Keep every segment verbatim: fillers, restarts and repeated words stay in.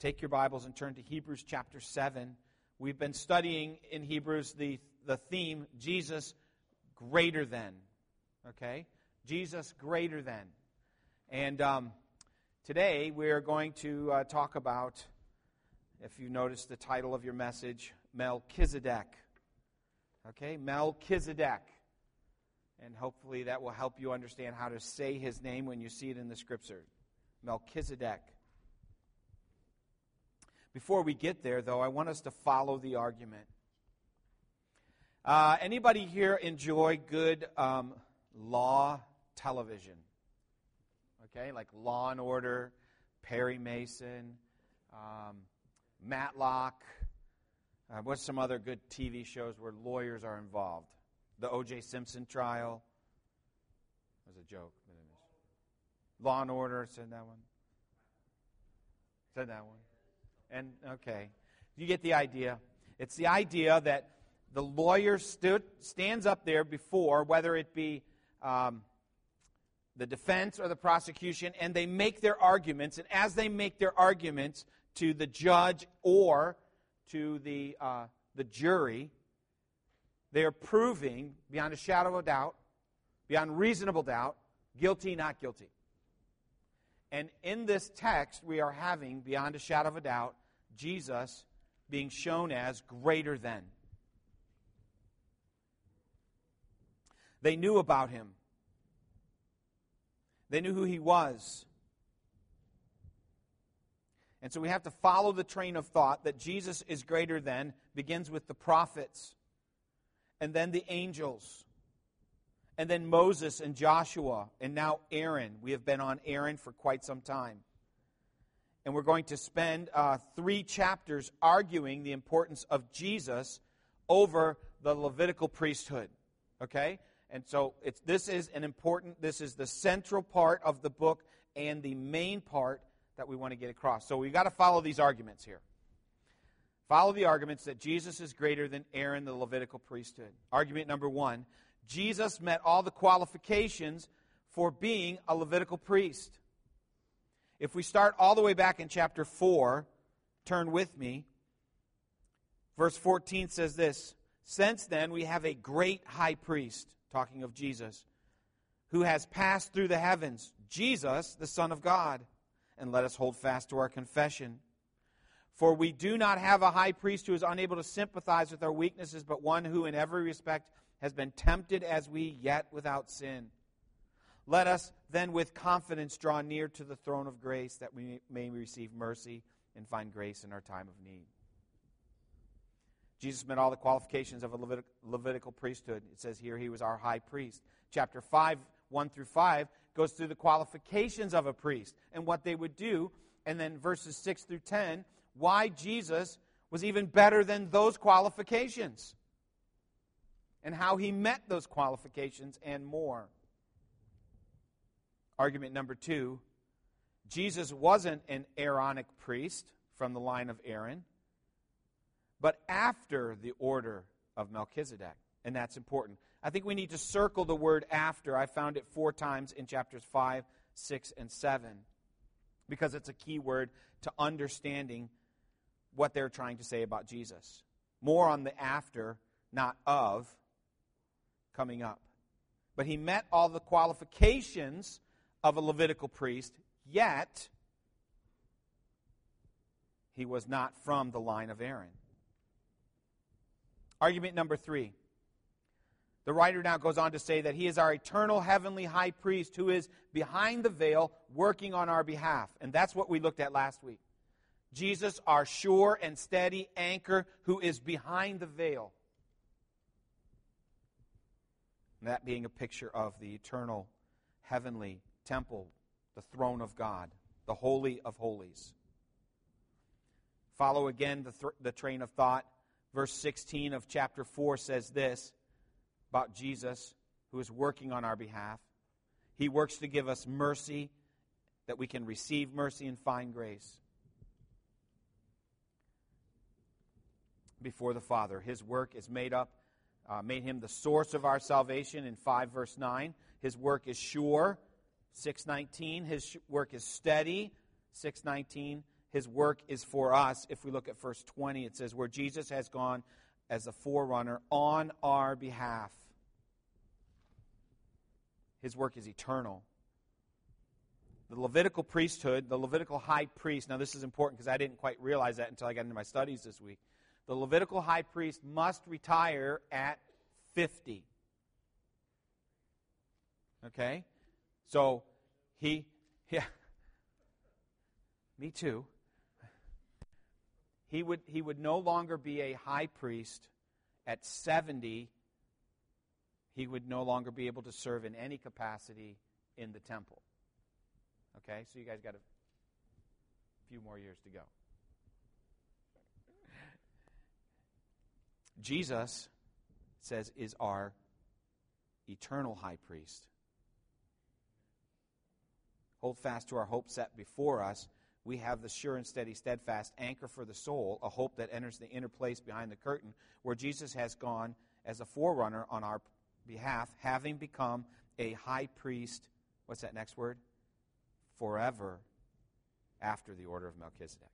take your Bibles and turn to Hebrews chapter seven. We've been studying in Hebrews the, the theme, Jesus greater than. Okay? Jesus greater than. And um, today we're going to uh, talk about, if you notice the title of your message, Melchizedek. Okay? Melchizedek. And hopefully that will help you understand how to say his name when you see it in the Scripture. Melchizedek. Before we get there, though, I want us to follow the argument. Uh, anybody here enjoy good um, law television? Okay, like Law and Order, Perry Mason, um, Matlock. Uh, what's some other good T V shows where lawyers are involved? The O J Simpson trial. That was a joke. Law and Order, said that one. Said that one. And, okay, you get the idea. It's the idea that the lawyer stood, stands up there before, whether it be um, the defense or the prosecution, and they make their arguments. And as they make their arguments to the judge or to the uh, the jury, they are proving, beyond a shadow of a doubt, beyond reasonable doubt, guilty, not guilty. And in this text, we are having, beyond a shadow of a doubt, Jesus being shown as greater than. They knew about him. They knew who he was. And so we have to follow the train of thought that Jesus is greater than, begins with the prophets, and then the angels, and then Moses and Joshua, and now Aaron. We have been on Aaron for quite some time. And we're going to spend uh, three chapters arguing the importance of Jesus over the Levitical priesthood. Okay? And so it's, this is an important, this is the central part of the book and the main part that we want to get across. So we've got to follow these arguments here. Follow the arguments that Jesus is greater than Aaron, the Levitical priesthood. Argument number one, Jesus met all the qualifications for being a Levitical priest. If we start all the way back in chapter four, turn with me. Verse fourteen says this, "Since then we have a great high priest," talking of Jesus, "who has passed through the heavens, Jesus, the Son of God. And let us hold fast to our confession. For we do not have a high priest who is unable to sympathize with our weaknesses, but one who in every respect has been tempted as we, yet without sin. Let us then with confidence draw near to the throne of grace, that we may receive mercy and find grace in our time of need." Jesus met all the qualifications of a Levit- Levitical priesthood. It says here he was our high priest. Chapter five, one through five, goes through the qualifications of a priest and what they would do. And then verses six through ten, why Jesus was even better than those qualifications. And how he met those qualifications and more. Argument number two, Jesus wasn't an Aaronic priest from the line of Aaron, but after the order of Melchizedek. And that's important. I think we need to circle the word after. I found it four times in chapters five, six, and seven. Because it's a key word to understanding what they're trying to say about Jesus. More on the after, not of, coming up. But he met all the qualifications of a Levitical priest, yet he was not from the line of Aaron. Argument number three. The writer now goes on to say that he is our eternal heavenly high priest who is behind the veil working on our behalf. And that's what we looked at last week. Jesus, our sure and steady anchor who is behind the veil. And that being a picture of the eternal heavenly temple, the throne of God, the Holy of Holies. Follow again the, th- the train of thought. Verse sixteen of chapter four says this about Jesus, who is working on our behalf. He works to give us mercy, that we can receive mercy and find grace before the Father. His work is made up, uh, made him the source of our salvation in five verse nine. His work is sure, six nineteen. His sh- work is steady, six nineteen. his work is for us. If we look at verse twenty, it says, where Jesus has gone as a forerunner on our behalf. His work is eternal. The Levitical priesthood, the Levitical high priest, now this is important because I didn't quite realize that until I got into my studies this week. The Levitical high priest must retire at fifty. Okay? So, he, yeah, me too. He would, he would no longer be a high priest at seventy. He would no longer be able to serve in any capacity in the temple. Okay, so you guys got a few more years to go. Jesus, it says, is our eternal high priest. Hold fast to our hope set before us. We have the sure and steady, steadfast anchor for the soul, a hope that enters the inner place behind the curtain, where Jesus has gone as a forerunner on our behalf, having become a high priest, what's that next word? Forever, after the order of Melchizedek.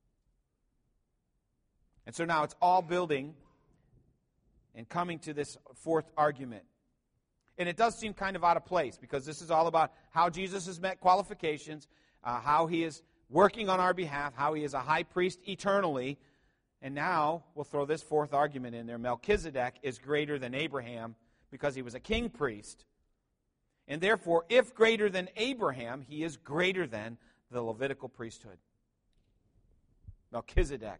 And so now it's all building and coming to this fourth argument. And it does seem kind of out of place, because this is all about how Jesus has met qualifications, uh, how he is working on our behalf, how he is a high priest eternally. And now we'll throw this fourth argument in there. Melchizedek is greater than Abraham because he was a king priest. And therefore, if greater than Abraham, he is greater than the Levitical priesthood. Melchizedek.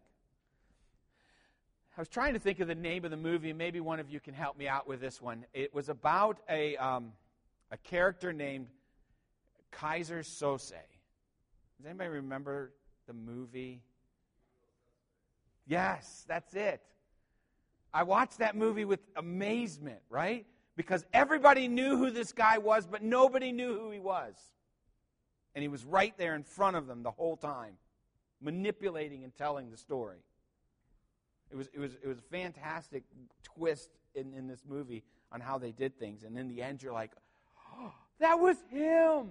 I was trying to think of the name of the movie, and maybe one of you can help me out with this one. It was about a, um, a character named Kaiser Sose. Does anybody remember the movie? Yes, that's it. I watched that movie with amazement, right? Because everybody knew who this guy was, but nobody knew who he was. And he was right there in front of them the whole time, manipulating and telling the story. It was, it was, it was a fantastic twist in, in this movie on how they did things. And in the end, you're like, oh, that was him.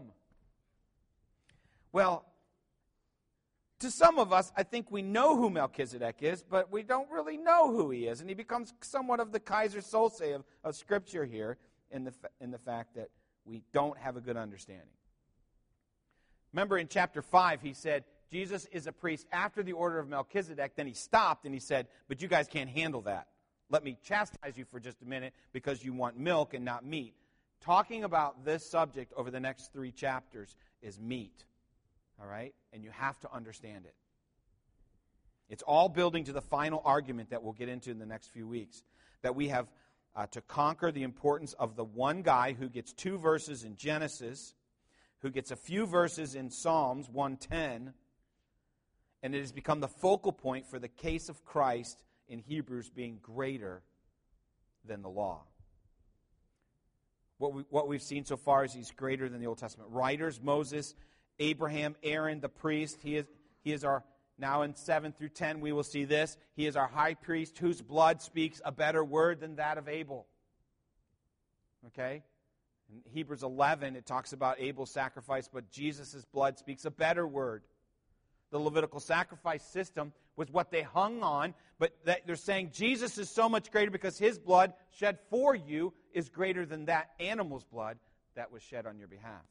Well, to some of us, I think we know who Melchizedek is, but we don't really know who he is. And he becomes somewhat of the Kaiser Sose of, of Scripture here in the, in the fact that we don't have a good understanding. Remember in chapter five, he said, Jesus is a priest after the order of Melchizedek. Then he stopped and he said, but you guys can't handle that. Let me chastise you for just a minute because you want milk and not meat. Talking about this subject over the next three chapters is meat. All right? And you have to understand it. It's all building to the final argument that we'll get into in the next few weeks. That we have uh, to conquer the importance of the one guy who gets two verses in Genesis, who gets a few verses in Psalms one ten, and it has become the focal point for the case of Christ in Hebrews being greater than the law. What, we, what we've seen so far is he's greater than the Old Testament writers, Moses, Abraham, Aaron, the priest. He is, he is our, now in seven through ten, we will see this. He is our high priest whose blood speaks a better word than that of Abel. Okay? In Hebrews eleven, it talks about Abel's sacrifice, but Jesus' blood speaks a better word. The Levitical sacrifice system was what they hung on, but they're saying Jesus is so much greater because his blood shed for you is greater than that animal's blood that was shed on your behalf.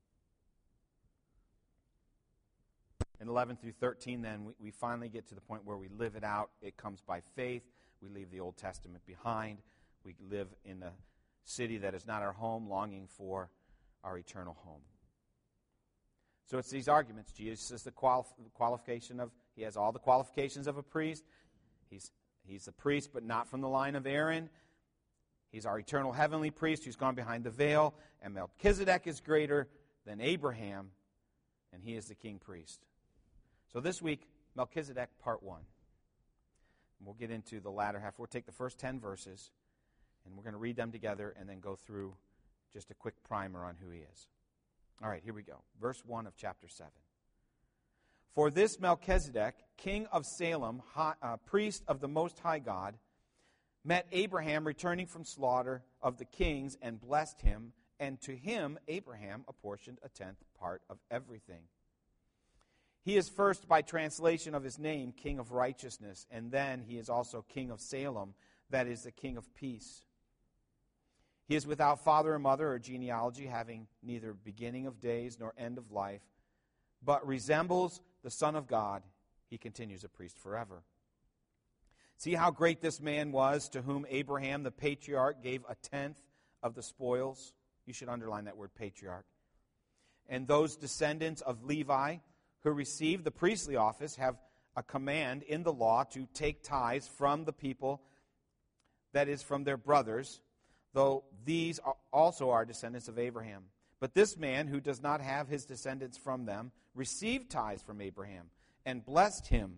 In eleven through thirteen, then, we, we finally get to the point where we live it out. It comes by faith. We leave the Old Testament behind. We live in a city that is not our home, longing for our eternal home. So it's these arguments. Jesus is the quali- qualification of, he has all the qualifications of a priest. He's, he's a priest, but not from the line of Aaron. He's our eternal heavenly priest who's gone behind the veil. And Melchizedek is greater than Abraham, and he is the king priest. So this week, Melchizedek part one. And we'll get into the latter half. We'll take the first ten verses, and we're going to read them together and then go through just a quick primer on who he is. All right, here we go. Verse one of chapter seven. For this Melchizedek, king of Salem, high, uh, priest of the Most High God, met Abraham returning from slaughter of the kings and blessed him, and to him Abraham apportioned a tenth part of everything. He is first, by translation of his name, King of Righteousness, and then he is also King of Salem, that is, the King of Peace. He is without father or mother or genealogy, having neither beginning of days nor end of life, but resembles the Son of God. He continues a priest forever. See how great this man was, to whom Abraham the patriarch gave a tenth of the spoils. You should underline that word, patriarch. And those descendants of Levi who received the priestly office have a command in the law to take tithes from the people, that is, from their brothers, though these are also are descendants of Abraham. But this man, who does not have his descendants from them, received tithes from Abraham and blessed him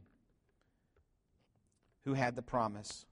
who had the promise.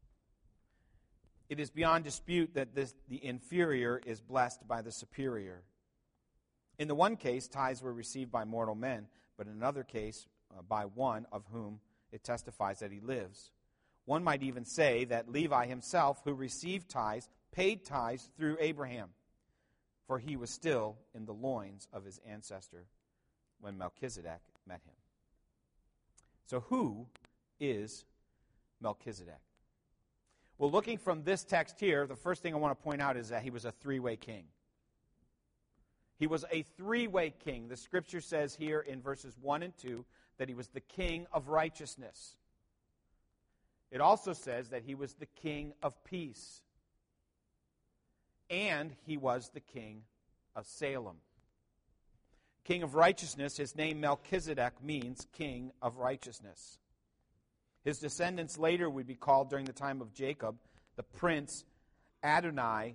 It is beyond dispute that this, the inferior is blessed by the superior. In the one case, tithes were received by mortal men, but in another case, uh, by one of whom it testifies that he lives. One might even say that Levi himself, who received tithes, paid tithes through Abraham, for he was still in the loins of his ancestor when Melchizedek met him. So who is Melchizedek? Well, looking from this text here, the first thing I want to point out is that he was a three-way king. He was a three-way king. The Scripture says here in verses one and two that he was the king of righteousness. It also says that he was the king of peace. And he was the king of Salem. King of righteousness, his name Melchizedek means king of righteousness. His descendants later would be called, during the time of Jacob, the prince Adonai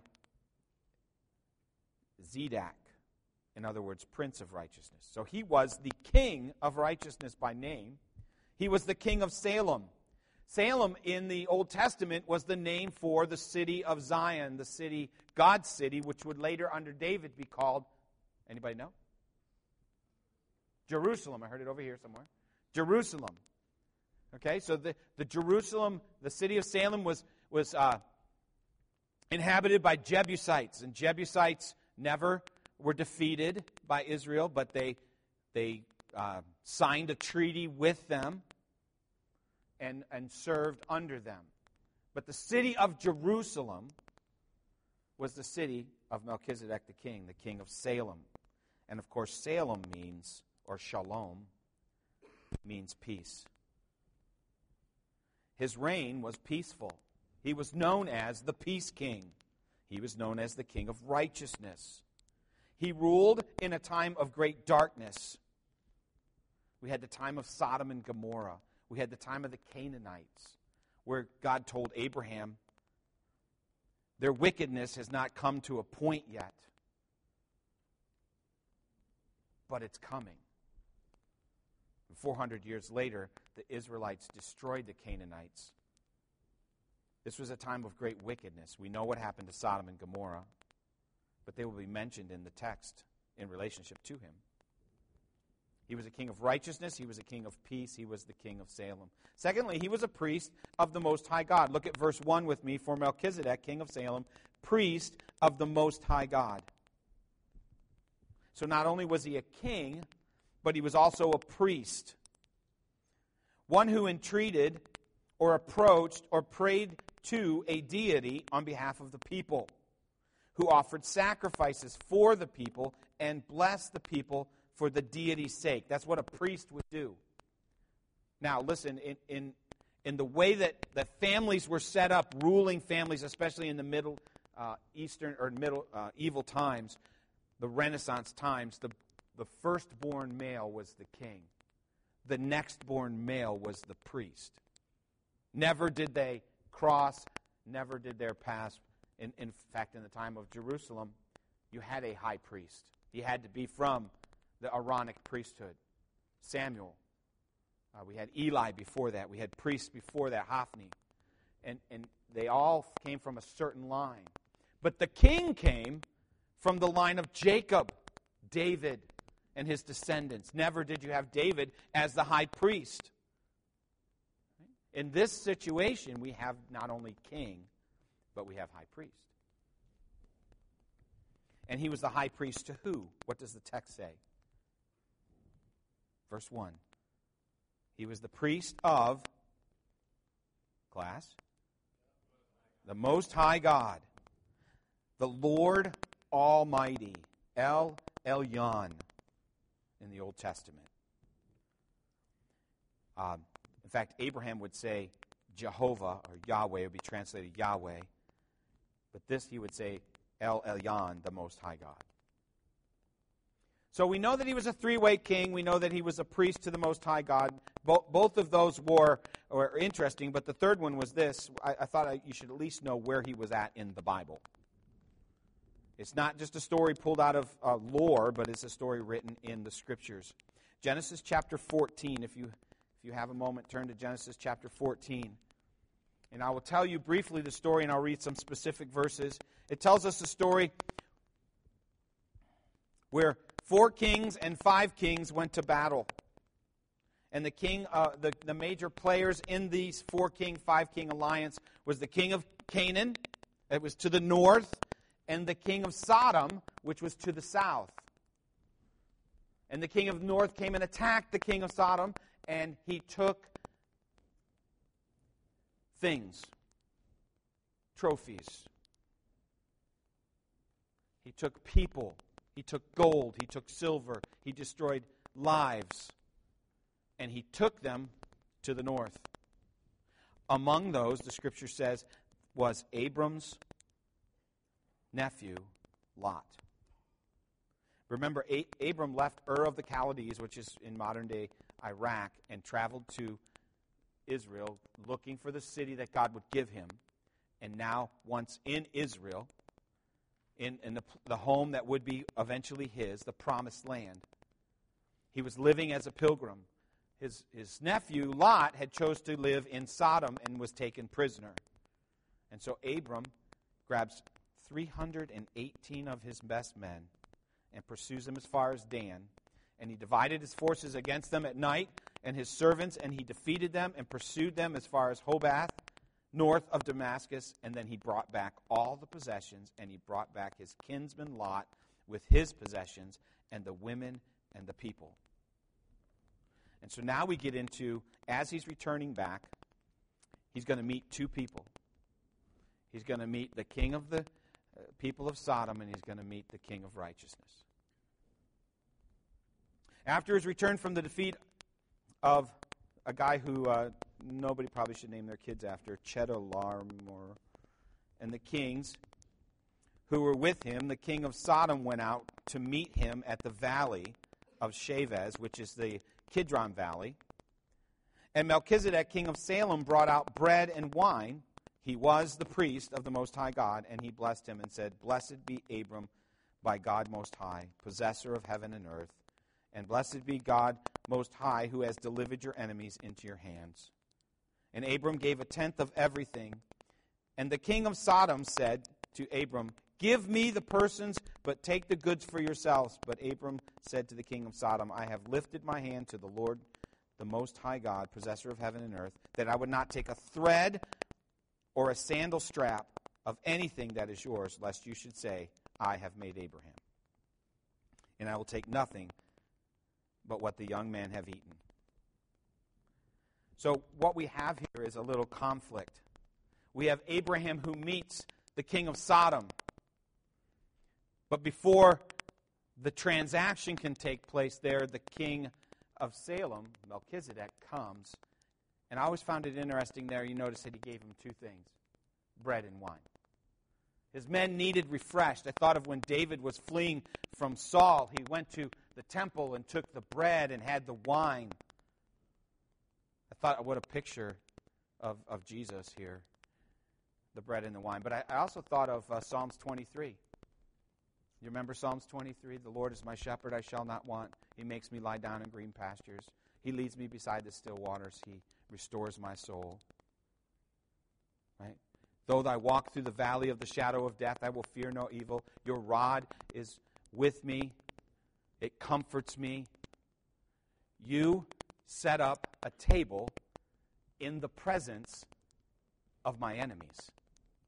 Zedek. In other words, prince of righteousness. So he was the king of righteousness by name. He was the king of Salem. Salem in the Old Testament was the name for the city of Zion, the city, God's city, which would later under David be called, anybody know? Jerusalem. I heard it over here somewhere. Jerusalem. Okay, so the, the Jerusalem, the city of Salem was, was uh, inhabited by Jebusites, and Jebusites never were defeated by Israel, but they, they uh, signed a treaty with them and, and served under them. But the city of Jerusalem was the city of Melchizedek the king, the king of Salem. And of course, Salem means, or shalom, means peace. His reign was peaceful. He was known as the Peace King. He was known as the King of Righteousness. He ruled in a time of great darkness. We had the time of Sodom and Gomorrah. We had the time of the Canaanites, where God told Abraham, their wickedness has not come to a point yet, but it's coming. four hundred years later, the Israelites destroyed the Canaanites. This was a time of great wickedness. We know what happened to Sodom and Gomorrah, but they will be mentioned in the text in relationship to him. He was a king of righteousness. He was a king of peace. He was the king of Salem. Secondly, he was a priest of the Most High God. Look at verse one with me. For Melchizedek, king of Salem, priest of the Most High God. So not only was he a king, but he was also a priest. One who entreated or approached or prayed to a deity on behalf of the people, who offered sacrifices for the people and blessed the people for the deity's sake. That's what a priest would do. Now, listen, in, in, in the way that, that families were set up, ruling families, especially in the Middle uh, Eastern or Middle uh, evil times, the Renaissance times, the, the firstborn male was the king. The nextborn male was the priest. Never did they cross, never did their pass. In, in fact, in the time of Jerusalem, you had a high priest. He had to be from the Aaronic priesthood. Samuel. Uh, we had Eli before that. We had priests before that, Hophni. And, and they all came from a certain line. But the king came from the line of Jacob, David, and his descendants. Never did you have David as the high priest. In this situation, we have not only king, but we have high priest. And he was the high priest to who? What does the text say? Verse one. He was the priest of, class, the Most High God, the Lord Almighty, El Elyon in the Old Testament. Um, in fact, Abraham would say Jehovah, or Yahweh, would be translated Yahweh. But this he would say El Elyon, the Most High God. So we know that he was a three-way king. We know that he was a priest to the Most High God. Bo- both of those were, were interesting, but the third one was this. I, I thought I, you should at least know where he was at in the Bible. It's not just a story pulled out of uh, lore, but it's a story written in the Scriptures. Genesis chapter fourteen, if you, if you have a moment, turn to Genesis chapter fourteen. And I will tell you briefly the story, and I'll read some specific verses. It tells us a story where four kings and five kings went to battle. And the king, uh, the, the major players in these four-king, five-king alliance was the king of Canaan, it was to the north, and the king of Sodom, which was to the south. And the king of the north came and attacked the king of Sodom, and he took things, trophies. He took people. He took gold. He took silver. He destroyed lives. And he took them to the north. Among those, the Scripture says, was Abram's nephew, Lot. Remember, Abram left Ur of the Chaldees, which is in modern-day Iraq, and traveled to Israel looking for the city that God would give him. And now, once in Israel, in, in the, the home that would be eventually his, the promised land, he was living as a pilgrim. His, his nephew, Lot, had chose to live in Sodom and was taken prisoner. And so Abram grabs three hundred eighteen of his best men and pursues them as far as Dan. And he divided his forces against them at night and his servants, and he defeated them and pursued them as far as Hobath, north of Damascus. And then he brought back all the possessions, and he brought back his kinsman Lot with his possessions and the women and the people. And so now we get into, as he's returning back, he's going to meet two people. He's going to meet the king of the uh, people of Sodom, and he's going to meet the king of righteousness. After his return from the defeat of a guy who uh, nobody probably should name their kids after, Chedorlaomer, and the kings who were with him, the king of Sodom went out to meet him at the valley of Shavez, which is the Kidron Valley. And Melchizedek, king of Salem, brought out bread and wine. He was the priest of the Most High God, and he blessed him and said, "Blessed be Abram by God Most High, possessor of heaven and earth, and blessed be God Most High, who has delivered your enemies into your hands." And Abram gave a tenth of everything. And the king of Sodom said to Abram, "Give me the persons, but take the goods for yourselves." But Abram said to the king of Sodom, "I have lifted my hand to the Lord, the Most High God, possessor of heaven and earth, that I would not take a thread or a sandal strap of anything that is yours, lest you should say, I have made Abraham. And I will take nothing but what the young men have eaten." So what we have here is a little conflict. We have Abraham who meets the king of Sodom. But before the transaction can take place there, the king of Salem, Melchizedek, comes. And I always found it interesting there, you notice that he gave him two things, bread and wine. His men needed refreshed. I thought of when David was fleeing from Saul. He went to the temple and took the bread and had the wine. I thought, what a picture of, of Jesus here, the bread and the wine. But I, I also thought of uh, Psalms twenty-three. You remember Psalms twenty-three? "The Lord is my shepherd, I shall not want. He makes me lie down in green pastures. He leads me beside the still waters. He restores my soul." Right? "Though I walk through the valley of the shadow of death, I will fear no evil. Your rod is with me. It comforts me. You set up a table in the presence of my enemies."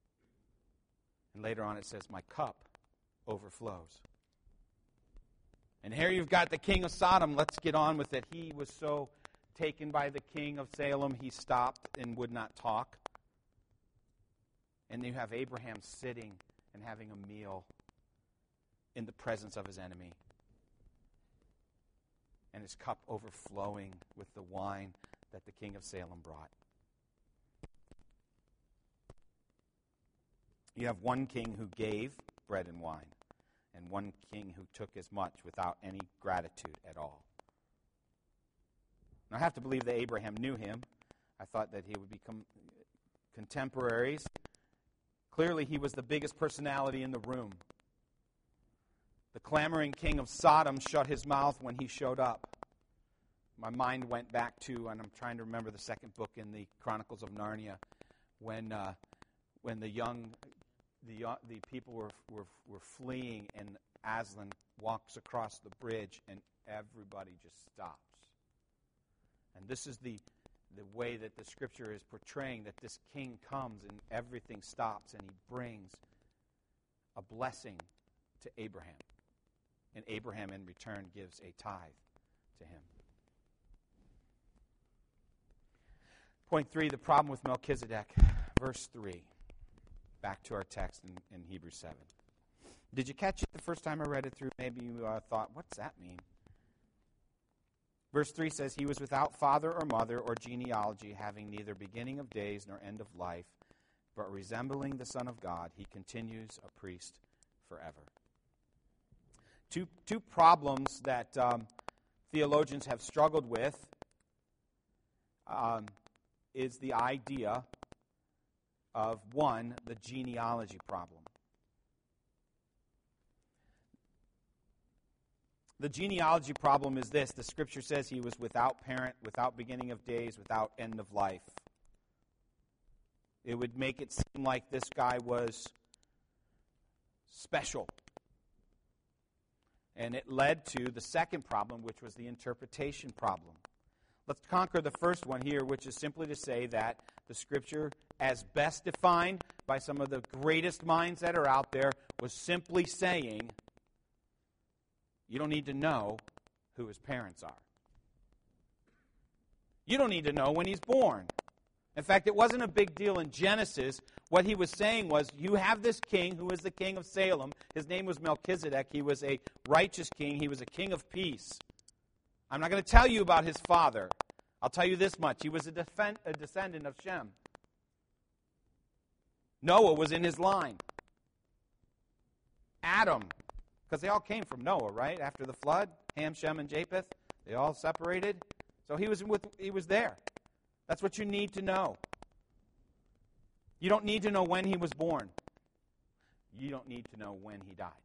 And later on it says, "My cup overflows." And here you've got the king of Sodom. Let's get on with it. He was so taken by the king of Salem, he stopped and would not talk. And you have Abraham sitting and having a meal in the presence of his enemy. And his cup overflowing with the wine that the king of Salem brought. You have one king who gave bread and wine, and one king who took as much without any gratitude at all. And I have to believe that Abraham knew him. I thought that he would become contemporaries. Clearly, he was the biggest personality in the room. The clamoring king of Sodom shut his mouth when he showed up. My mind went back to, and I'm trying to remember the second book in the Chronicles of Narnia, when uh, when the young, the uh, the people were, were were fleeing, and Aslan walks across the bridge, and everybody just stops. And this is the the way that the Scripture is portraying that this king comes, and everything stops, and he brings a blessing to Abraham. And Abraham, in return, gives a tithe to him. Point three, the problem with Melchizedek. Verse three. Back to our text in, in Hebrews seven. Did you catch it the first time I read it through? Maybe you uh, thought, what's that mean? Verse three says, he was without father or mother or genealogy, having neither beginning of days nor end of life, but resembling the Son of God, he continues a priest forever. Two, two problems that um, theologians have struggled with um, is the idea of, one, the genealogy problem. The genealogy problem is this. The Scripture says he was without parent, without beginning of days, without end of life. It would make it seem like this guy was special. And it led to the second problem, which was the interpretation problem. Let's conquer the first one here, which is simply to say that the Scripture, as best defined by some of the greatest minds that are out there, was simply saying, you don't need to know who his parents are. You don't need to know when he's born. In fact, it wasn't a big deal in Genesis. What he was saying was, you have this king who is the king of Salem. His name was Melchizedek. He was a righteous king. He was a king of peace. I'm not going to tell you about his father. I'll tell you this much. He was a, defend, a descendant of Shem. Noah was in his line. Adam, because they all came from Noah, right? After the flood, Ham, Shem, and Japheth, they all separated. So he was with, he was there. That's what you need to know. You don't need to know when he was born. You don't need to know when he died.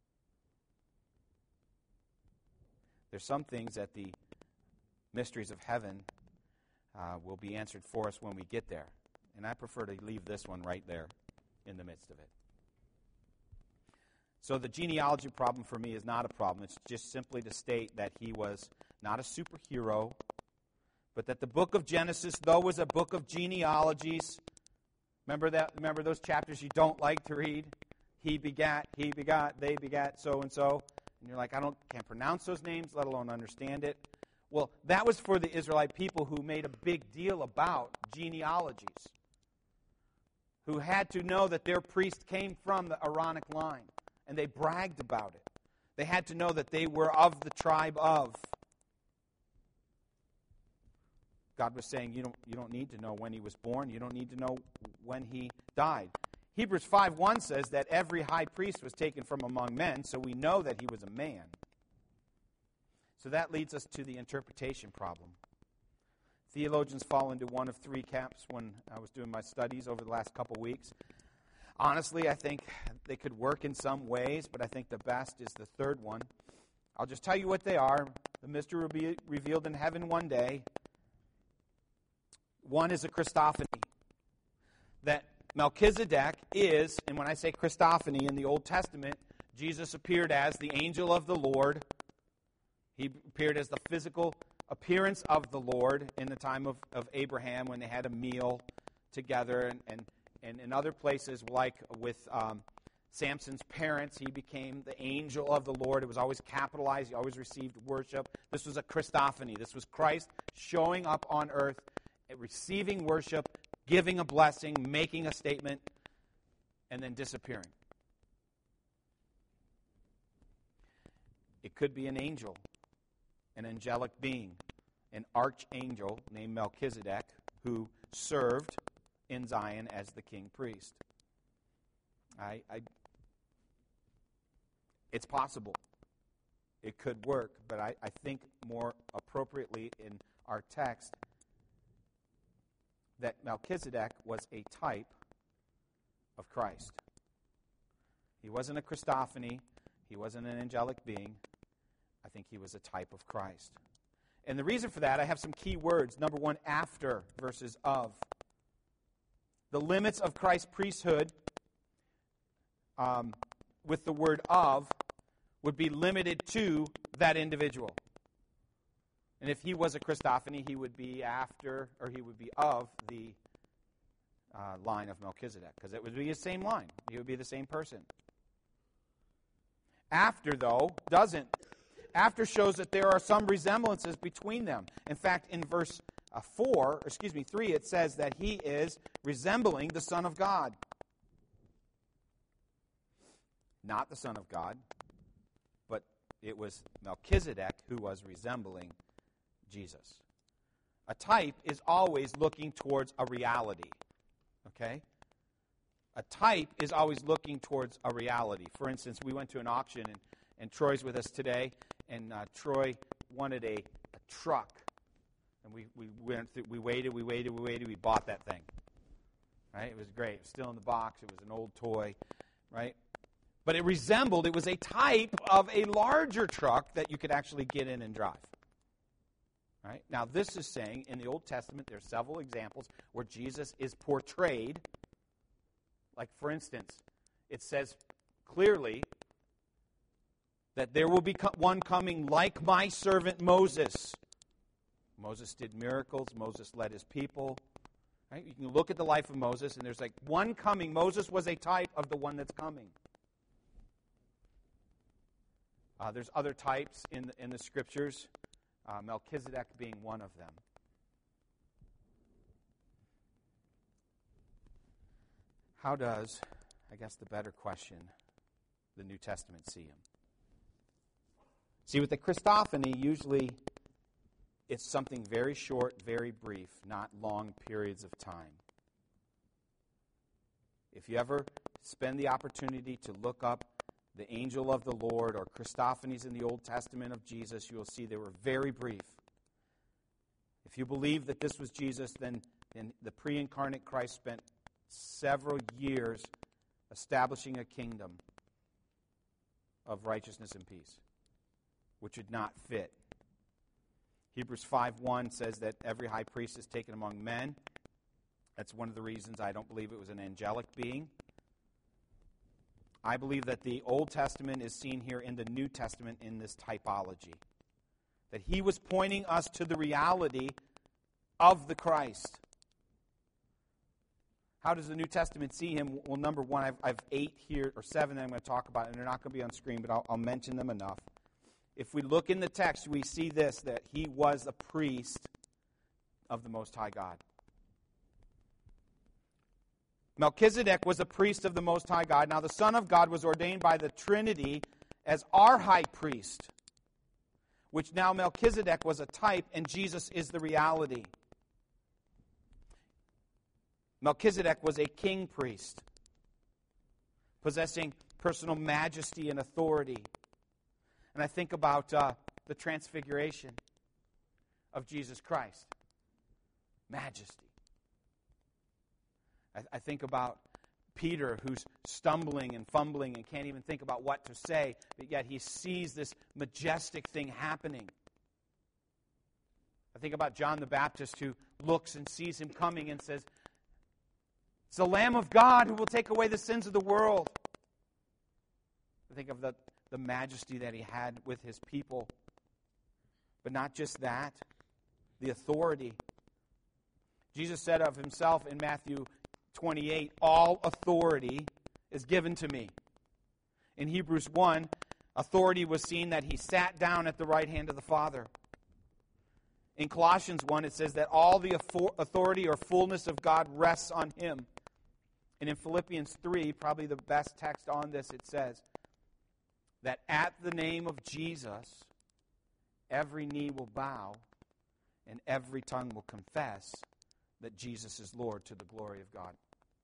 There's some things that the mysteries of heaven uh, will be answered for us when we get there. And I prefer to leave this one right there in the midst of it. So the genealogy problem for me is not a problem. It's just simply to state that he was not a superhero, but that the book of Genesis, though, was a book of genealogies. Remember that? Remember those chapters you don't like to read? He begat, he begot, they begat, so and so. And you're like, I don't can't pronounce those names, let alone understand it. Well, that was for the Israelite people who made a big deal about genealogies, who had to know that their priest came from the Aaronic line, and they bragged about it. They had to know that they were of the tribe of. God was saying, you don't, you don't need to know when he was born. You don't need to know when he died. Hebrews five one says that every high priest was taken from among men, so we know that he was a man. So that leads us to the interpretation problem. Theologians fall into one of three camps when I was doing my studies over the last couple weeks. Honestly, I think they could work in some ways, but I think the best is the third one. I'll just tell you what they are. The mystery will be revealed in heaven one day. One is a Christophany. That Melchizedek is, and when I say Christophany in the Old Testament, Jesus appeared as the angel of the Lord. He appeared as the physical appearance of the Lord in the time of, of Abraham when they had a meal together, and, and, and in other places like with um, Samson's parents, he became the angel of the Lord. It was always capitalized. He always received worship. This was a Christophany. This was Christ showing up on earth, receiving worship, giving a blessing, making a statement, and then disappearing. It could be an angel, an angelic being, an archangel named Melchizedek, who served in Zion as the king priest. I, I, it's possible. It could work, but I, I think more appropriately in our text that Melchizedek was a type of Christ. He wasn't a Christophany. He wasn't an angelic being. I think he was a type of Christ. And the reason for that, I have some key words. Number one, after versus of. The limits of Christ's priesthood um, with the word of would be limited to that individual. And if he was a Christophany, he would be after, or he would be of the uh, line of Melchizedek, because it would be the same line. He would be the same person. After, though, doesn't. After shows that there are some resemblances between them. In fact, in verse uh, four, or excuse me, three, it says that he is resembling the Son of God. Not the Son of God, but it was Melchizedek who was resembling Jesus. A type is always looking towards a reality. Okay? A type is always looking towards a reality. For instance, we went to an auction, and, and Troy's with us today, and uh, Troy wanted a, a truck. And we, we went through, we waited, we waited, we waited, we bought that thing. Right? It was great. It was still in the box. It was an old toy. Right? But it resembled, it was a type of a larger truck that you could actually get in and drive. Right? Now, this is saying, in the Old Testament, there are several examples where Jesus is portrayed. Like, for instance, it says clearly that there will be one coming like my servant Moses. Moses did miracles. Moses led his people. Right? You can look at the life of Moses, and there's like one coming. Moses was a type of the one that's coming. Uh, there's other types in the, in the Scriptures, uh, Melchizedek being one of them. How does, I guess the better question, the New Testament see him? See, with the Christophany, usually it's something very short, very brief, not long periods of time. If you ever spend the opportunity to look up the angel of the Lord or Christophanies in the Old Testament of Jesus, you will see they were very brief. If you believe that this was Jesus, then, then the pre-incarnate Christ spent several years establishing a kingdom of righteousness and peace, which would not fit. Hebrews five one says that every high priest is taken among men. That's one of the reasons I don't believe it was an angelic being. I believe that the Old Testament is seen here in the New Testament in this typology. That he was pointing us to the reality of the Christ. How does the New Testament see him? Well, number one, I've, I've eight here, or seven that I'm going to talk about, and they're not going to be on screen, but I'll, I'll mention them enough. If we look in the text, we see this, that he was a priest of the Most High God. Melchizedek was a priest of the Most High God. Now, the Son of God was ordained by the Trinity as our high priest, which now Melchizedek was a type, and Jesus is the reality. Melchizedek was a king priest, possessing personal majesty and authority. And I think about uh, the transfiguration of Jesus Christ. Majesty. I, I think about Peter, who's stumbling and fumbling and can't even think about what to say, but yet he sees this majestic thing happening. I think about John the Baptist, who looks and sees him coming and says, "It's the Lamb of God who will take away the sins of the world." I think of the, the majesty that he had with his people. But not just that, the authority. Jesus said of himself in Matthew twenty-eight, "All authority is given to me." In Hebrews one, authority was seen that he sat down at the right hand of the Father. In Colossians one, it says that all the authority or fullness of God rests on him. And in Philippians three, probably the best text on this, it says that at the name of Jesus, every knee will bow and every tongue will confess that Jesus is Lord, to the glory of God.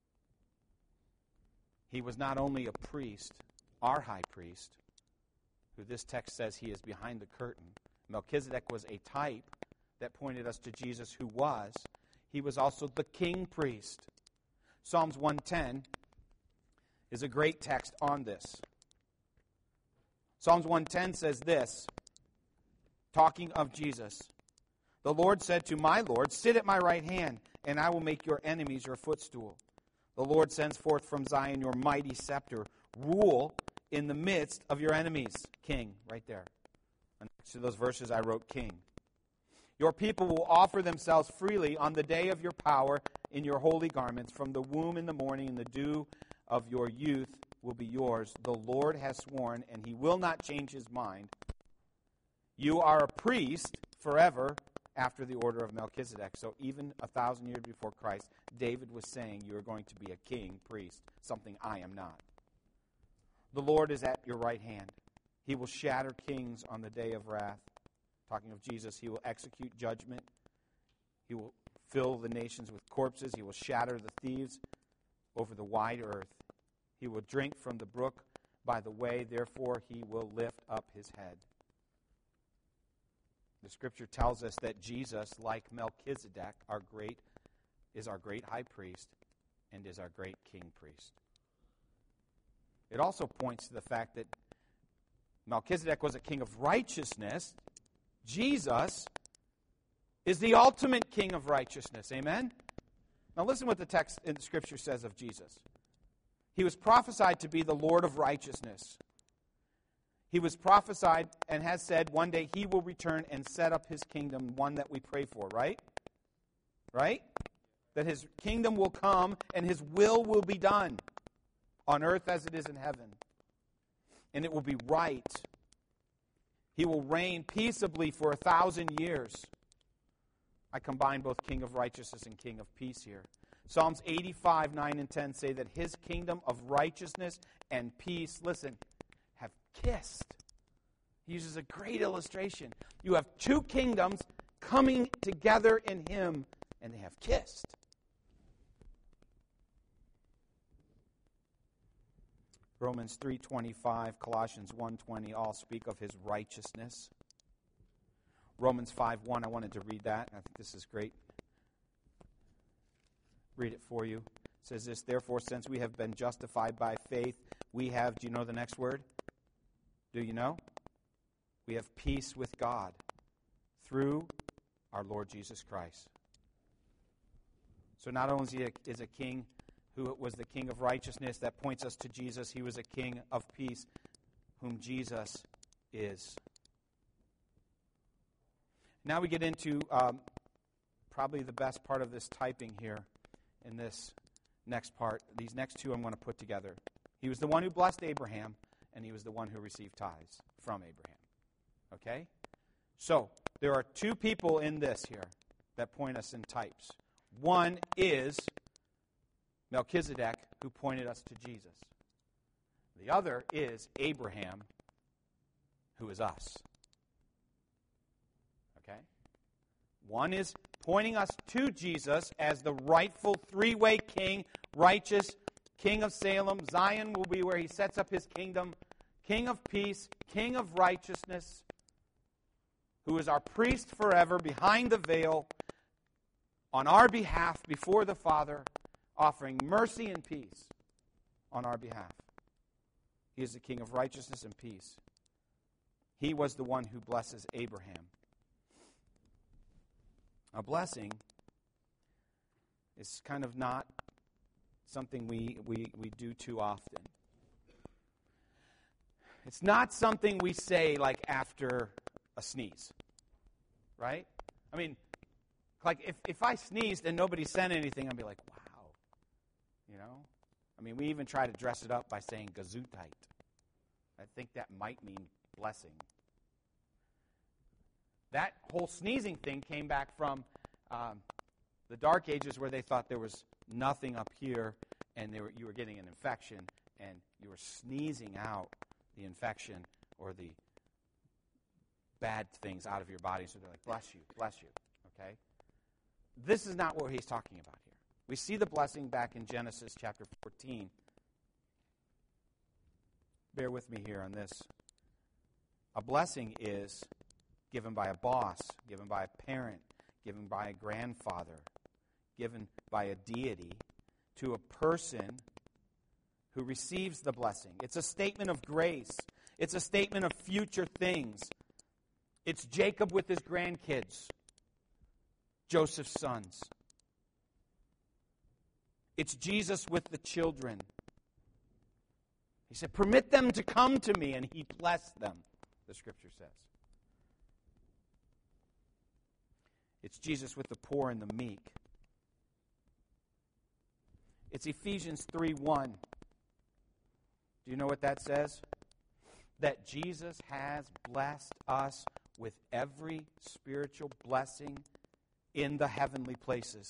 He was not only a priest, our high priest, who this text says he is behind the curtain. Melchizedek was a type that pointed us to Jesus, who was. He was also the king priest. Psalms one ten is a great text on this. Psalms one ten says this, talking of Jesus. The Lord said to my Lord, sit at my right hand, and I will make your enemies your footstool. The Lord sends forth from Zion your mighty scepter. Rule in the midst of your enemies. King, right there. And next to those verses I wrote king. Your people will offer themselves freely on the day of your power in your holy garments. From the womb in the morning, and the dew of your youth will be yours. The Lord has sworn, and he will not change his mind. You are a priest forever after the order of Melchizedek. So even a thousand years before Christ, David was saying you are going to be a king, priest, something I am not. The Lord is at your right hand. He will shatter kings on the day of wrath. Talking of Jesus, he will execute judgment. He will fill the nations with corpses. He will shatter the thieves over the wide earth. He will drink from the brook by the way, therefore he will lift up his head. The scripture tells us that Jesus, like Melchizedek, our great, is our great high priest and is our great king priest. It also points to the fact that Melchizedek was a king of righteousness. Jesus is the ultimate king of righteousness. Amen? Now listen what the text in the scripture says of Jesus. He was prophesied to be the Lord of righteousness. He was prophesied and has said one day he will return and set up his kingdom, one that we pray for, right? Right? That his kingdom will come and his will will be done on earth as it is in heaven. And it will be right. He will reign peaceably for a thousand years. I combine both King of righteousness and King of peace here. Psalms eighty-five, nine and ten say that his kingdom of righteousness and peace, listen, have kissed. He uses a great illustration. You have two kingdoms coming together in him, and they have kissed. Romans three twenty-five, Colossians one twenty all speak of his righteousness. Romans five one, I wanted to read that. I think this is great. Read it for you. It says this, therefore, since we have been justified by faith, we have, do you know the next word? Do you know? We have peace with God through our Lord Jesus Christ. So not only is he a, is a king who was the king of righteousness, that points us to Jesus, he was a king of peace, whom Jesus is. Now we get into um, probably the best part of this typing here in this next part. These next two I'm going to put together. He was the one who blessed Abraham, and he was the one who received tithes from Abraham. Okay? So, there are two people in this here that point us in types. One is Melchizedek, who pointed us to Jesus. The other is Abraham, who is us. Okay? One is pointing us to Jesus as the rightful three-way king, righteous, king of Salem. Zion will be where he sets up his kingdom. King of peace, king of righteousness, who is our priest forever behind the veil on our behalf before the Father, offering mercy and peace on our behalf. He is the king of righteousness and peace. He was the one who blesses Abraham. A blessing is kind of not something we, we, we do too often. It's not something we say like after a sneeze, right? I mean, like if, if I sneezed and nobody said anything, I'd be like, wow, you know? I mean, we even try to dress it up by saying gesundheit, I think that might mean blessing. That whole sneezing thing came back from um, the Dark Ages, where they thought there was nothing up here, and they were, you were getting an infection, and you were sneezing out the infection or the bad things out of your body. So they're like, bless you, bless you, okay? This is not what he's talking about here. We see the blessing back in Genesis chapter fourteen. Bear with me here on this. A blessing is given by a boss, given by a parent, given by a grandfather, given by a deity to a person who receives the blessing. It's a statement of grace. It's a statement of future things. It's Jacob with his grandkids, Joseph's sons. It's Jesus with the children. He said, permit them to come to me, and he blessed them, the Scripture says. It's Jesus with the poor and the meek. It's Ephesians three one. Do you know what that says? That Jesus has blessed us with every spiritual blessing in the heavenly places.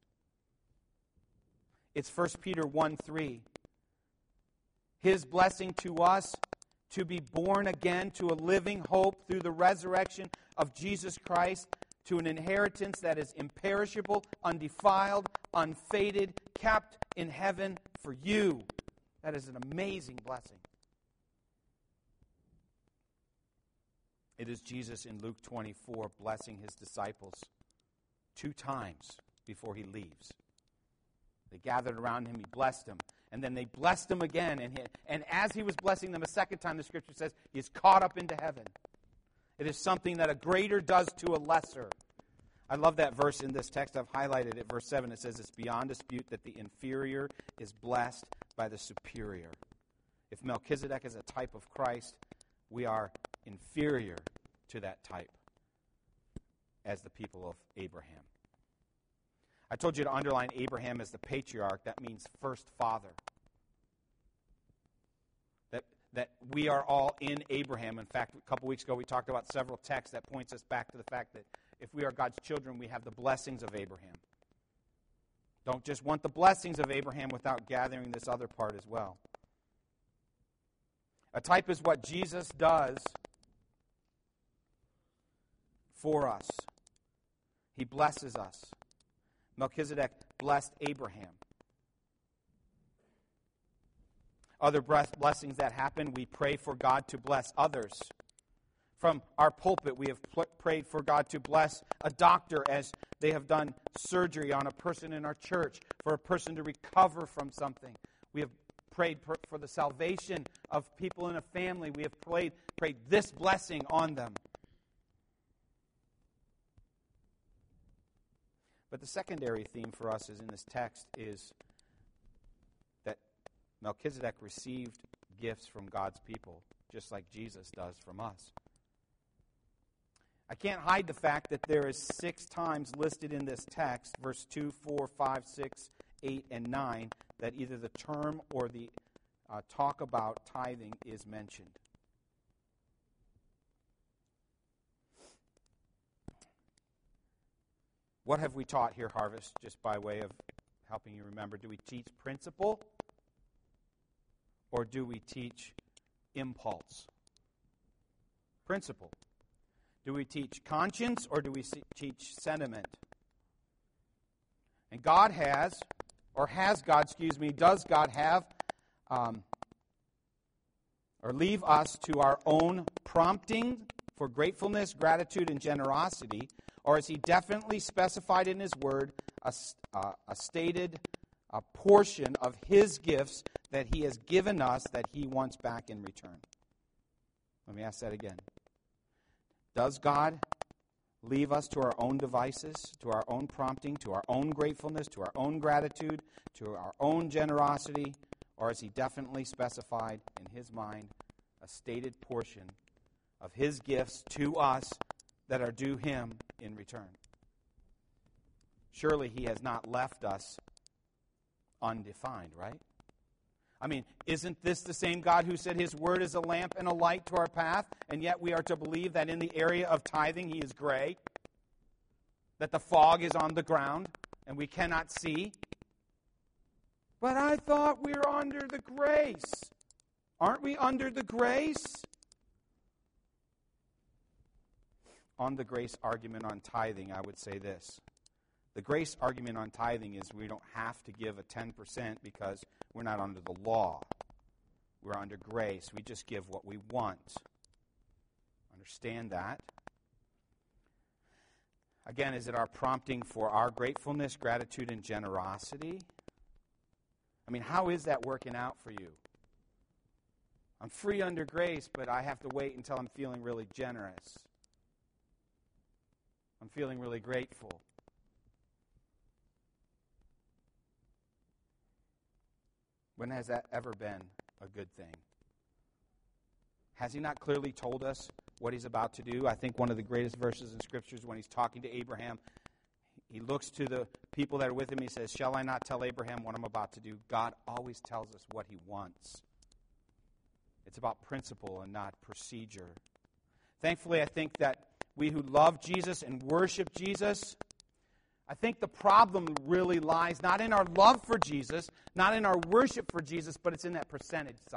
It's First Peter one three. His blessing to us to be born again to a living hope through the resurrection of Jesus Christ, to an inheritance that is imperishable, undefiled, unfaded, kept in heaven for you. That is an amazing blessing. It is Jesus in Luke twenty-four blessing his disciples two times before he leaves. They gathered around him, he blessed them, and then they blessed him again. And, he, and as he was blessing them a second time, the Scripture says, he is caught up into heaven. It is something that a greater does to a lesser. I love that verse in this text. I've highlighted it. Verse seven, it says, it's beyond dispute that the inferior is blessed by the superior. If Melchizedek is a type of Christ, we are inferior to that type as the people of Abraham. I told you to underline Abraham as the patriarch. That means first father. That, that we are all in Abraham. In fact, a couple weeks ago we talked about several texts that points us back to the fact that if we are God's children, we have the blessings of Abraham. Don't just want the blessings of Abraham without gathering this other part as well. A type is what Jesus does for us. He blesses us. Melchizedek blessed Abraham. Other blessings that happen, we pray for God to bless others. From our pulpit, we have prayed for God to bless a doctor as they have done surgery on a person in our church, for a person to recover from something. We have prayed for the salvation of people in a family. We have prayed, prayed this blessing on them. But the secondary theme for us is in this text is that Melchizedek received gifts from God's people, just like Jesus does from us. I can't hide the fact that there is six times listed in this text, verse two, four, five, six, eight, and nine, that either the term or the uh, talk about tithing is mentioned. What have we taught here, Harvest, just by way of helping you remember? Do we teach principle or do we teach impulse? Principle. Do we teach conscience or do we teach sentiment? And God has, or has God, excuse me, does God have, um, or leave us to our own prompting for gratefulness, gratitude, and generosity? Or has he definitely specified in his word a, uh, a stated a portion of his gifts that he has given us that he wants back in return? Let me ask that again. Does God leave us to our own devices, to our own prompting, to our own gratefulness, to our own gratitude, to our own generosity? Or has he definitely specified in his mind a stated portion of his gifts to us that are due him in return? Surely he has not left us undefined, right? I mean, isn't this the same God who said his word is a lamp and a light to our path, and yet we are to believe that in the area of tithing he is gray, that the fog is on the ground, and we cannot see? But I thought we were under the grace. Aren't we under the grace? On the grace argument on tithing, I would say this. The grace argument on tithing is we don't have to give a ten percent because we're not under the law. We're under grace. We just give what we want. Understand that. Again, is it our prompting for our gratefulness, gratitude, and generosity? I mean, how is that working out for you? I'm free under grace, but I have to wait until I'm feeling really generous. I'm feeling really grateful. When has that ever been a good thing? Has he not clearly told us what he's about to do? I think one of the greatest verses in Scripture is when he's talking to Abraham. He looks to the people that are with him. He says, shall I not tell Abraham what I'm about to do? God always tells us what he wants. It's about principle and not procedure. Thankfully, I think that we who love Jesus and worship Jesus, I think the problem really lies not in our love for Jesus, not in our worship for Jesus, but it's in that percentage sign.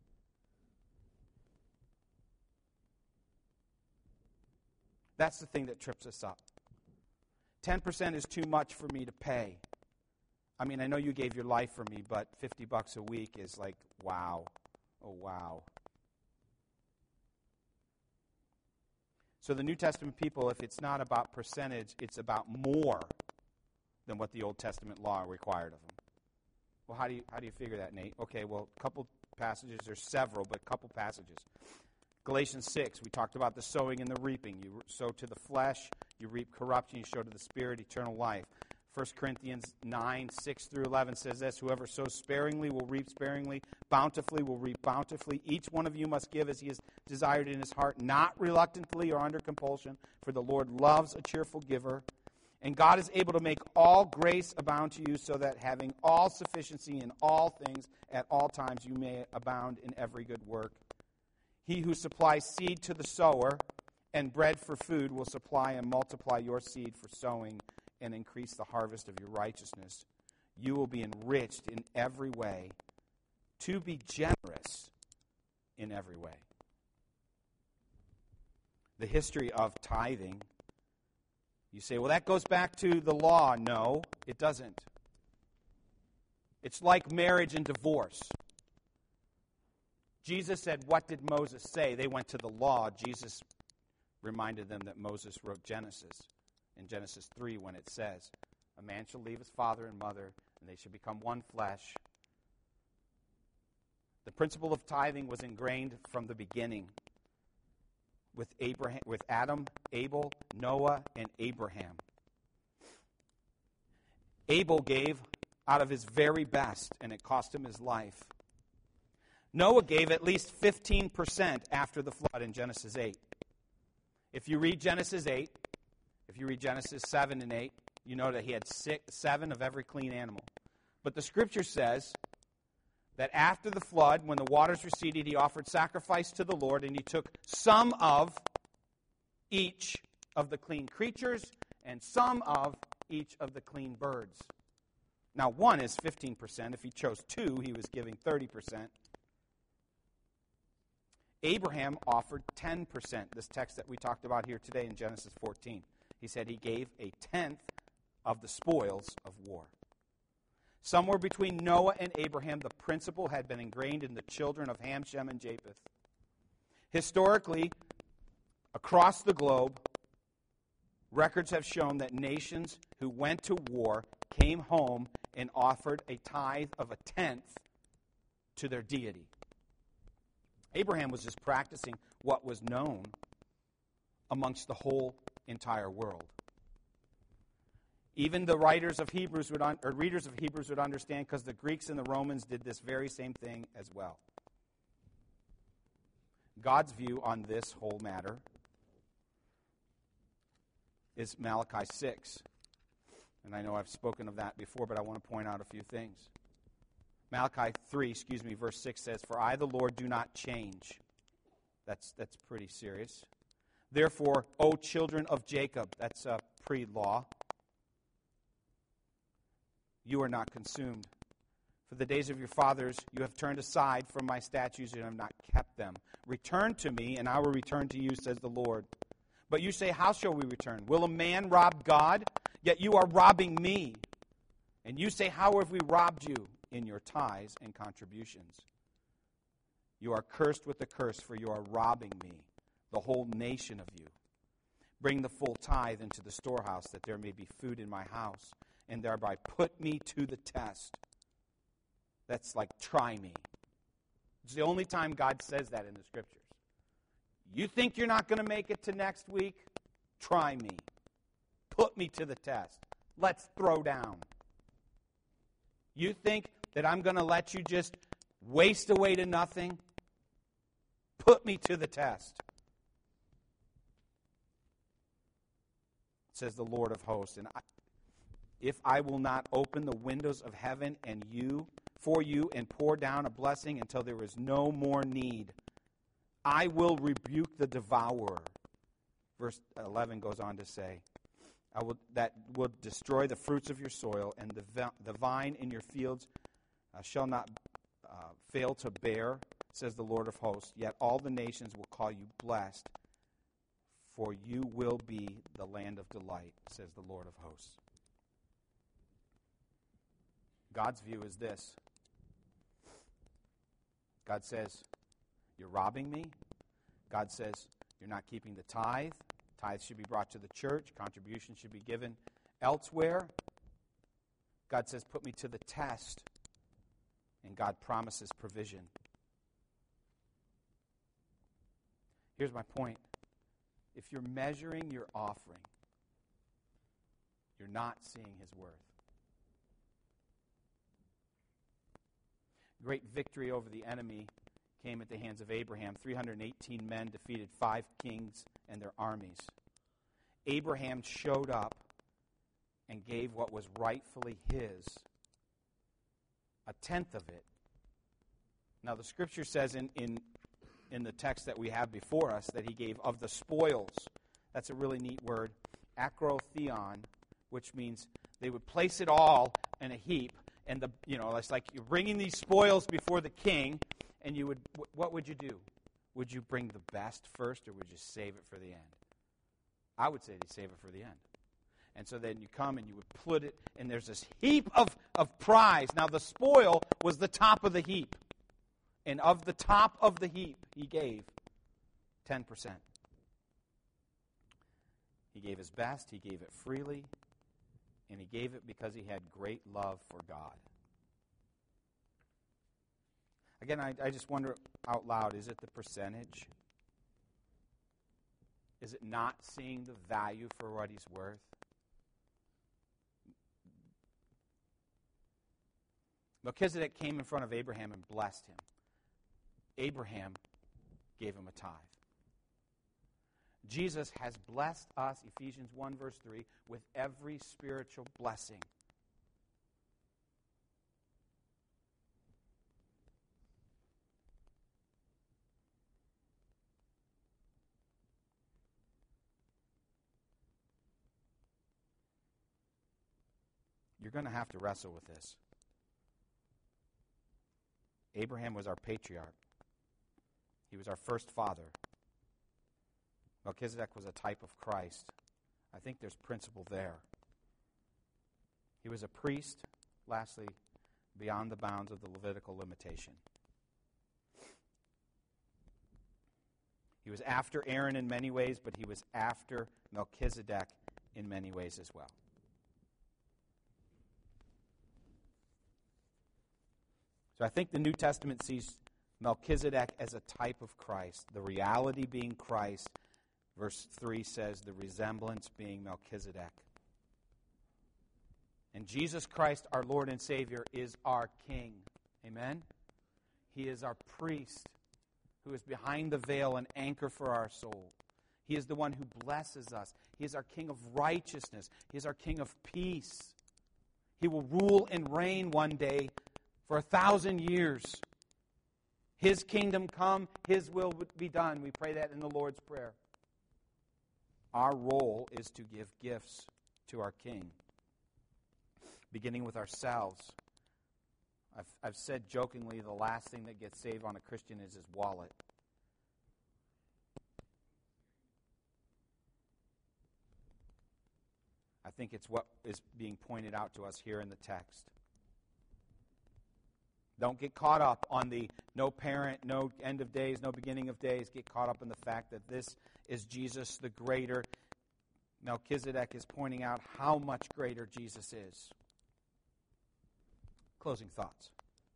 That's the thing that trips us up. ten percent is too much for me to pay. I mean, I know you gave your life for me, but fifty bucks a week is like, wow. Oh, wow. So the New Testament people, if it's not about percentage, it's about more than what the Old Testament law required of them. Well, how do you how do you figure that, Nate? Okay, well, a couple passages. There's several, but a couple passages. Galatians six, we talked about the sowing and the reaping. You sow to the flesh, you reap corruption. You sow to the Spirit, eternal life. First Corinthians nine, six through eleven says this, whoever sows sparingly will reap sparingly, bountifully will reap bountifully. Each one of you must give as he has desired in his heart, not reluctantly or under compulsion, for the Lord loves a cheerful giver. And God is able to make all grace abound to you, so that having all sufficiency in all things at all times you may abound in every good work. He who supplies seed to the sower and bread for food will supply and multiply your seed for sowing and increase the harvest of your righteousness. You will be enriched in every way to be generous in every way. The history of tithing, you say, well, that goes back to the law. No, it doesn't. It's like marriage and divorce. Jesus said, what did Moses say? They went to the law. Jesus reminded them that Moses wrote Genesis. In Genesis three, when it says, a man shall leave his father and mother, and they shall become one flesh. The principle of tithing was ingrained from the beginning with Abraham, with Adam, Abel, Noah, and Abraham. Abel gave out of his very best, and it cost him his life. Noah gave at least fifteen percent after the flood in Genesis eight. If you read Genesis eight, if you read Genesis seven and eight, you know that he had six, seven of every clean animal. But the Scripture says that after the flood, when the waters receded, he offered sacrifice to the Lord, and he took some of each of the clean creatures and some of each of the clean birds. Now, one is fifteen percent. If he chose two, he was giving thirty percent. Abraham offered ten percent, this text that we talked about here today in Genesis fourteen. He said he gave a tenth of the spoils of war. Somewhere between Noah and Abraham, the principle had been ingrained in the children of Ham, Shem, and Japheth. Historically, across the globe, records have shown that nations who went to war came home and offered a tithe of a tenth to their deity. Abraham was just practicing what was known amongst the whole entire world. Even the writers of Hebrews would un- or readers of Hebrews would understand, because the Greeks and the Romans did this very same thing as well. God's view on this whole matter is Malachi six. And I know I've spoken of that before, but I want to point out a few things. Malachi three, excuse me, verse six says, "For I, the Lord, do not change." That's, that's pretty serious. "Therefore, O children of Jacob," that's a pre-law, "you are not consumed. For the days of your fathers you have turned aside from my statutes and have not kept them. Return to me, and I will return to you, says the Lord. But you say, how shall we return? Will a man rob God? Yet you are robbing me. And you say, how have we robbed you? In your tithes and contributions. You are cursed with the curse, for you are robbing me, the whole nation of you. Bring the full tithe into the storehouse, that there may be food in my house, and thereby put me to the test." That's like, try me. It's the only time God says that in the Scriptures. You think you're not going to make it to next week? Try me. Put me to the test. Let's throw down. You think that I'm going to let you just waste away to nothing? Put me to the test. Says the Lord of hosts, "And I, if I will not open the windows of heaven and you for you and pour down a blessing until there is no more need, I will rebuke the devourer." Verse eleven goes on to say, "I will that will destroy the fruits of your soil, and the the vine in your fields uh, shall not uh, fail to bear, says the Lord of hosts. Yet all the nations will call you blessed, for you will be the land of delight, says the Lord of hosts." God's view is this. God says, you're robbing me. God says, you're not keeping the tithe. Tithes should be brought to the church. Contributions should be given elsewhere. God says, put me to the test. And God promises provision. Here's my point. If you're measuring your offering, you're not seeing his worth. Great victory over the enemy came at the hands of Abraham. three hundred eighteen men defeated five kings and their armies. Abraham showed up and gave what was rightfully his, a tenth of it. Now the Scripture says in, in, in the text that we have before us that he gave of the spoils. That's a really neat word, akrotheon, which means they would place it all in a heap. And the you know, it's like you're bringing these spoils before the king, and you would, what would you do? Would you bring the best first, or would you save it for the end? I would say to save it for the end. And so then you come and you would put it, and there's this heap of, of prize. Now the spoil was the top of the heap. And of the top of the heap, he gave ten percent. He gave his best, he gave it freely, and he gave it because he had great love for God. Again, I, I just wonder out loud, is it the percentage? Is it not seeing the value for what he's worth? Melchizedek came in front of Abraham and blessed him. Abraham gave him a tithe. Jesus has blessed us, Ephesians one, verse three, with every spiritual blessing. You're going to have to wrestle with this. Abraham was our patriarch. He was our first father. Melchizedek was a type of Christ. I think there's principle there. He was a priest, lastly, beyond the bounds of the Levitical limitation. He was after Aaron in many ways, but he was after Melchizedek in many ways as well. So I think the New Testament sees Melchizedek as a type of Christ, the reality being Christ. Verse three says the resemblance being Melchizedek. And Jesus Christ, our Lord and Savior, is our King. Amen? He is our priest who is behind the veil, an anchor for our soul. He is the one who blesses us. He is our King of righteousness. He is our King of peace. He will rule and reign one day for a thousand years. His kingdom come, His will be done. We pray that in the Lord's Prayer. Our role is to give gifts to our King, beginning with ourselves. I've, I've said jokingly the last thing that gets saved on a Christian is his wallet. I think it's what is being pointed out to us here in the text. Don't get caught up on the no parent, no end of days, no beginning of days. Get caught up in the fact that this is Jesus the greater. Melchizedek is pointing out how much greater Jesus is. Closing thoughts.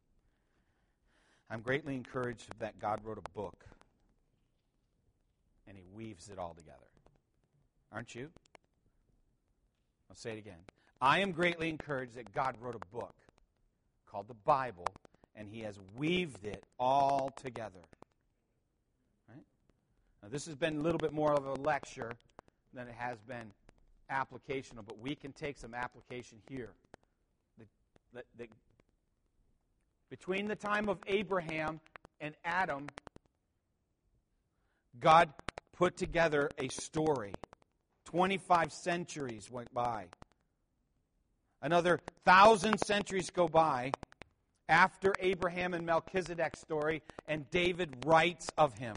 I'm greatly encouraged that God wrote a book and He weaves it all together. Aren't you? I'll say it again. I am greatly encouraged that God wrote a book called the Bible, and He has weaved it all together. Right? Now, this has been a little bit more of a lecture than it has been applicational, but we can take some application here. The, the, the, between the time of Abraham and Adam, God put together a story. twenty-five centuries went by. Another thousand centuries go by after Abraham and Melchizedek's story, and David writes of him.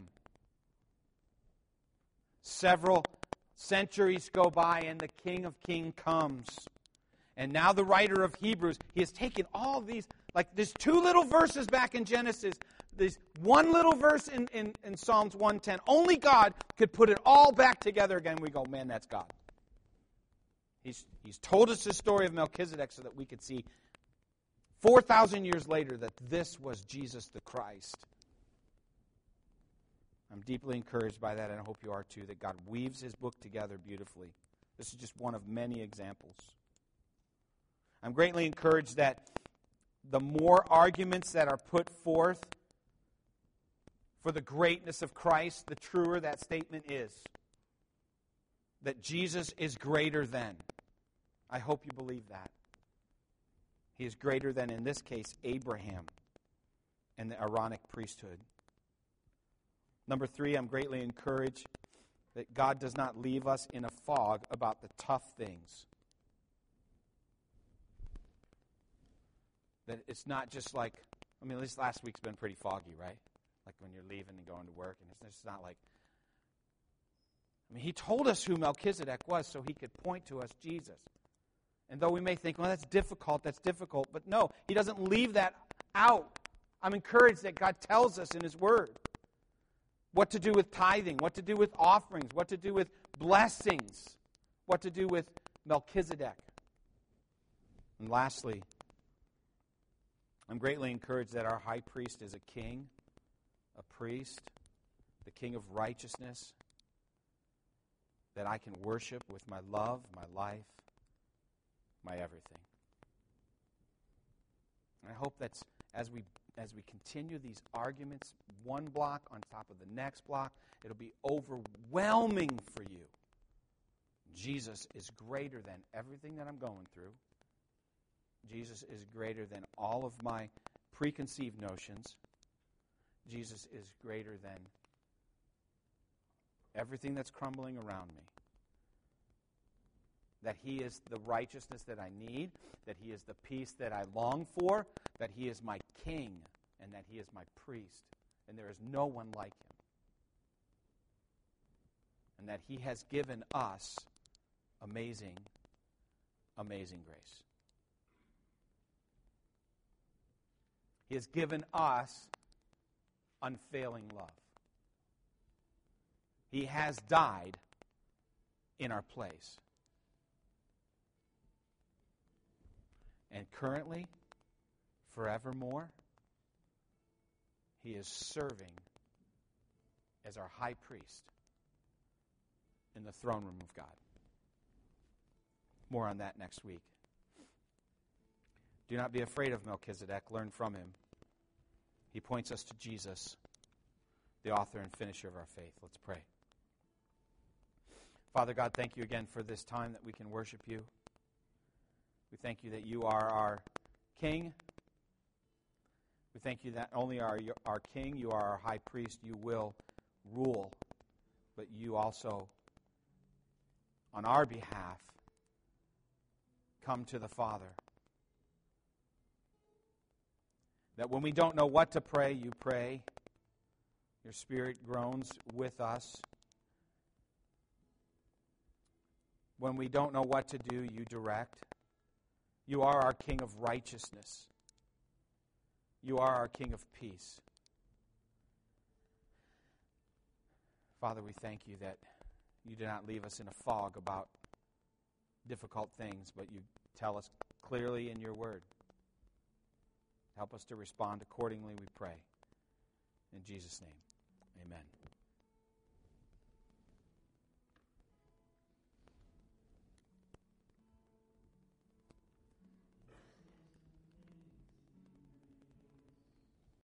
Several centuries go by, and the King of Kings comes. And now the writer of Hebrews, he has taken all these, like there's two little verses back in Genesis, there's one little verse in, in, in Psalms one ten. Only God could put it all back together again. We go, man, that's God. He's, he's told us the story of Melchizedek so that we could see four thousand years later that this was Jesus the Christ. I'm deeply encouraged by that, and I hope you are too, that God weaves His book together beautifully. This is just one of many examples. I'm greatly encouraged that the more arguments that are put forth for the greatness of Christ, the truer that statement is. That Jesus is greater than. I hope you believe that. He is greater than, in this case, Abraham and the Aaronic priesthood. Number three, I'm greatly encouraged that God does not leave us in a fog about the tough things. That it's not just like, I mean, at least last week's been pretty foggy, right? Like when you're leaving and going to work, and it's just not like, I mean, He told us who Melchizedek was so He could point to us Jesus. And though we may think, well, that's difficult, that's difficult, but no, He doesn't leave that out. I'm encouraged that God tells us in His Word what to do with tithing, what to do with offerings, what to do with blessings, what to do with Melchizedek. And lastly, I'm greatly encouraged that our high priest is a king, a priest, the King of righteousness, that I can worship with my love, my life, my everything. And I hope that's as we as we continue these arguments, one block on top of the next block, it'll be overwhelming for you. Jesus is greater than everything that I'm going through. Jesus is greater than all of my preconceived notions. Jesus is greater than everything that's crumbling around me. That He is the righteousness that I need, that He is the peace that I long for, that He is my King, and that He is my priest, and there is no one like Him. And that He has given us amazing, amazing grace. He has given us unfailing love. He has died in our place. And currently, forevermore, He is serving as our high priest in the throne room of God. More on that next week. Do not be afraid of Melchizedek. Learn from him. He points us to Jesus, the author and finisher of our faith. Let's pray. Father God, thank You again for this time that we can worship You. We thank You that You are our King, We thank you that only are our King, you are our high priest, you will rule, but you also, on our behalf, come to the Father. That when we don't know what to pray, you pray. Your Spirit groans with us. When we don't know what to do, you direct. You are our King of righteousness. You are our King of peace. Father, we thank you that you do not leave us in a fog about difficult things, but you tell us clearly in your word. Help us to respond accordingly, we pray. In Jesus' name, amen.